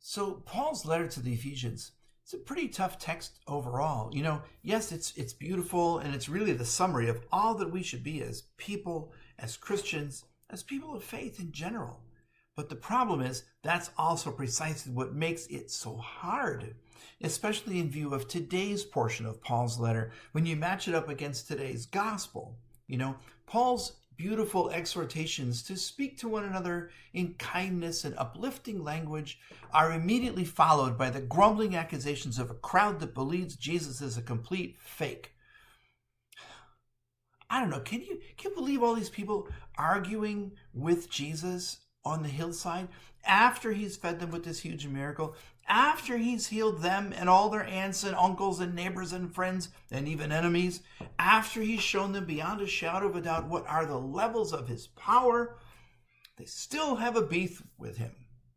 So Paul's letter to the Ephesians, it's a pretty tough text overall. Yes, it's beautiful, and it's really the summary of all that we should be as people, as Christians, as people of faith in general. But the problem is that's also precisely what makes it so hard, especially in view of today's portion of Paul's letter. When you match it up against today's gospel, Paul's beautiful exhortations to speak to one another in kindness and uplifting language are immediately followed by the grumbling accusations of a crowd that believes Jesus is a complete fake. I don't know, can you believe all these people arguing with Jesus on the hillside after he's fed them with this huge miracle, after he's healed them and all their aunts and uncles and neighbors and friends and even enemies, after he's shown them beyond a shadow of a doubt what are the levels of his power, they still have a beef with him.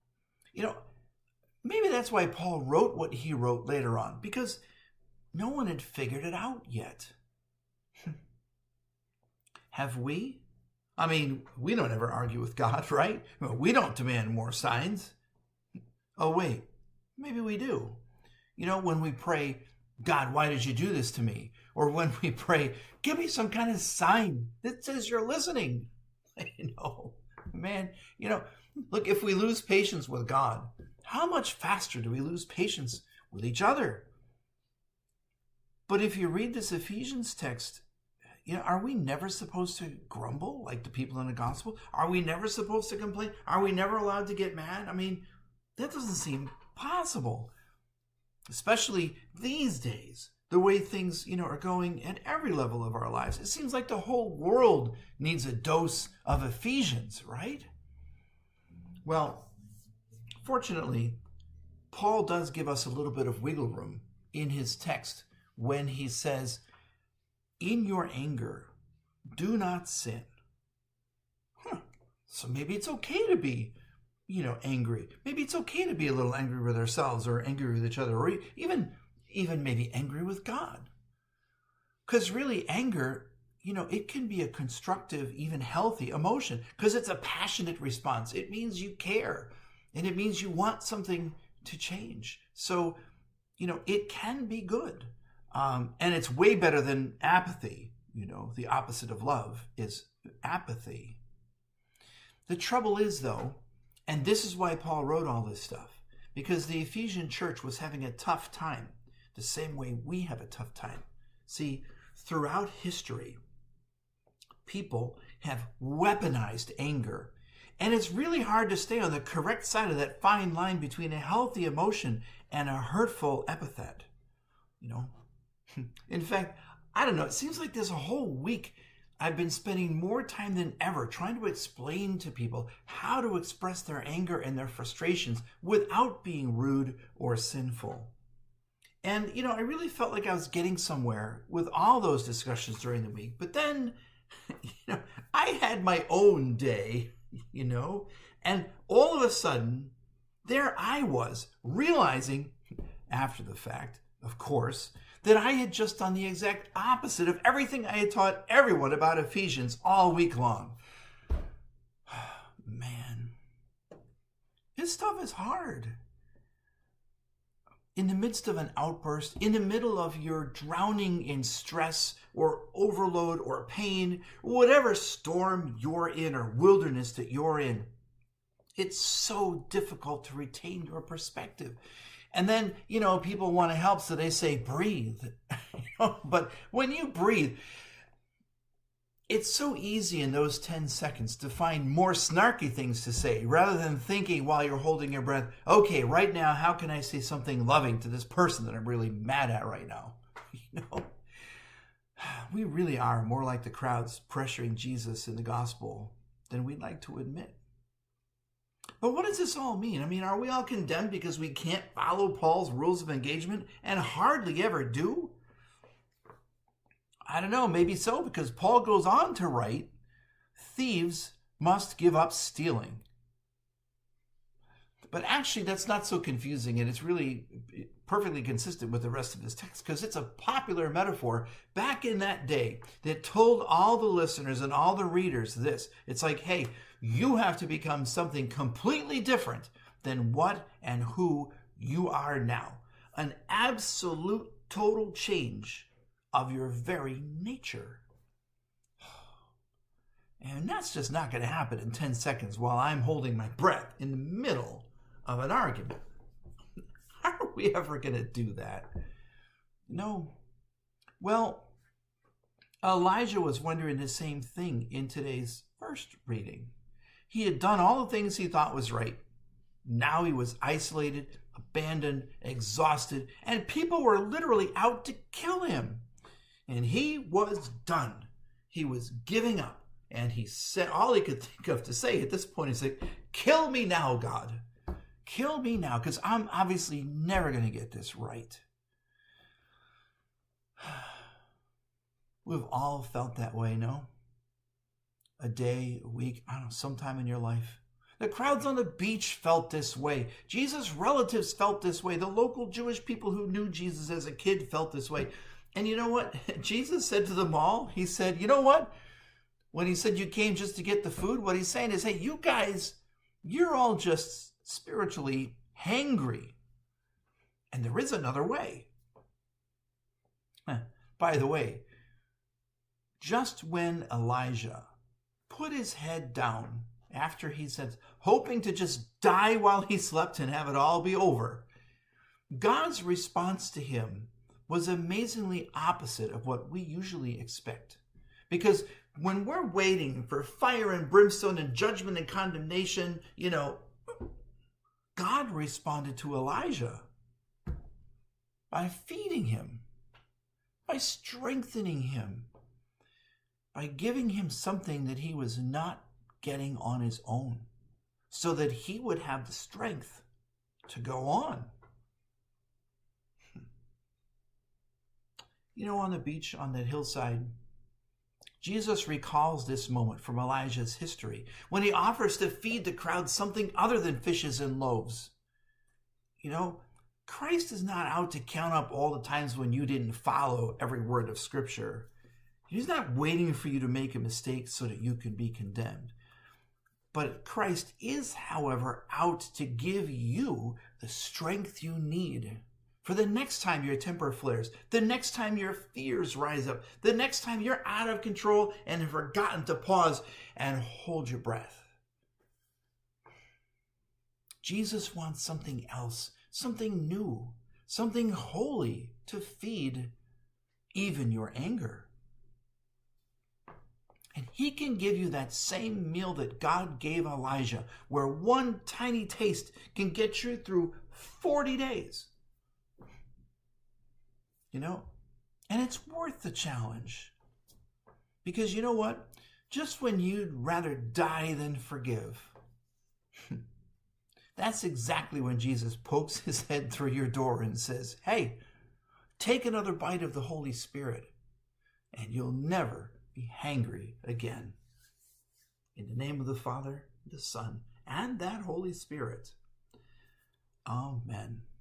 Maybe that's why Paul wrote what he wrote later on, because no one had figured it out yet. Have we? I mean, we don't ever argue with God, right? We don't demand more signs. Oh, wait, maybe we do. When we pray, God, why did you do this to me? Or when we pray, give me some kind of sign that says you're listening. Look, if we lose patience with God, how much faster do we lose patience with each other? But if you read this Ephesians text, are we never supposed to grumble like the people in the gospel? Are we never supposed to complain? Are we never allowed to get mad? I mean, that doesn't seem possible. Especially these days, the way things, are going at every level of our lives. It seems like the whole world needs a dose of Ephesians, right? Well, fortunately, Paul does give us a little bit of wiggle room in his text when he says, in your anger, do not sin. So maybe it's okay to be, angry. Maybe it's okay to be a little angry with ourselves or angry with each other, or even maybe angry with God. Because really anger, it can be a constructive, even healthy emotion, because it's a passionate response. It means you care, and it means you want something to change. So, it can be good. And it's way better than apathy. The opposite of love is apathy. The trouble is, though, and this is why Paul wrote all this stuff, because the Ephesian church was having a tough time, the same way we have a tough time. See, throughout history, people have weaponized anger, and it's really hard to stay on the correct side of that fine line between a healthy emotion and a hurtful epithet. In fact, I don't know, it seems like this whole week I've been spending more time than ever trying to explain to people how to express their anger and their frustrations without being rude or sinful. And, I really felt like I was getting somewhere with all those discussions during the week. But then, I had my own day, and all of a sudden, there I was realizing, after the fact, of course, that I had just done the exact opposite of everything I had taught everyone about Ephesians all week long. Man, this stuff is hard. In the midst of an outburst, in the middle of your drowning in stress or overload or pain, whatever storm you're in or wilderness that you're in, it's so difficult to retain your perspective. And then, people want to help, so they say, breathe. But when you breathe, it's so easy in those 10 seconds to find more snarky things to say, rather than thinking while you're holding your breath, okay, right now, how can I say something loving to this person that I'm really mad at right now? We really are more like the crowds pressuring Jesus in the gospel than we'd like to admit. But what does this all mean? I mean, are we all condemned because we can't follow Paul's rules of engagement and hardly ever do? I don't know, maybe so, because Paul goes on to write, thieves must give up stealing. But actually, that's not so confusing, and it's really perfectly consistent with the rest of his text, because it's a popular metaphor back in that day that told all the listeners and all the readers this. It's like, hey, you have to become something completely different than what and who you are now. An absolute total change of your very nature. And that's just not going to happen in 10 seconds while I'm holding my breath in the middle of an argument. How are we ever going to do that? No. Well, Elijah was wondering the same thing in today's first reading. He had done all the things he thought was right. Now he was isolated, abandoned, exhausted, and people were literally out to kill him. And he was done. He was giving up. And he said, all he could think of to say at this point is like, kill me now, God. Kill me now, because I'm obviously never going to get this right. We've all felt that way, no? A day, a week, I don't know, sometime in your life. The crowds on the beach felt this way. Jesus' relatives felt this way. The local Jewish people who knew Jesus as a kid felt this way. And you know what? Jesus said to them all, he said, you know what? When he said you came just to get the food, what he's saying is, hey, you guys, you're all just spiritually hangry. And there is another way. By the way, just when Elijah put his head down after he said, hoping to just die while he slept and have it all be over, God's response to him was amazingly opposite of what we usually expect. Because when we're waiting for fire and brimstone and judgment and condemnation, God responded to Elijah by feeding him, by strengthening him, by giving him something that he was not getting on his own, so that he would have the strength to go on. On the beach, on that hillside, Jesus recalls this moment from Elijah's history when he offers to feed the crowd something other than fishes and loaves. Christ is not out to count up all the times when you didn't follow every word of Scripture. He's not waiting for you to make a mistake so that you can be condemned. But Christ is, however, out to give you the strength you need for the next time your temper flares, the next time your fears rise up, the next time you're out of control and have forgotten to pause and hold your breath. Jesus wants something else, something new, something holy to feed even your anger. And he can give you that same meal that God gave Elijah, where one tiny taste can get you through 40 days. And it's worth the challenge. Because you know what? Just when you'd rather die than forgive, that's exactly when Jesus pokes his head through your door and says, hey, take another bite of the Holy Spirit, and you'll never be hangry again. In the name of the Father, the Son, and that Holy Spirit. Amen.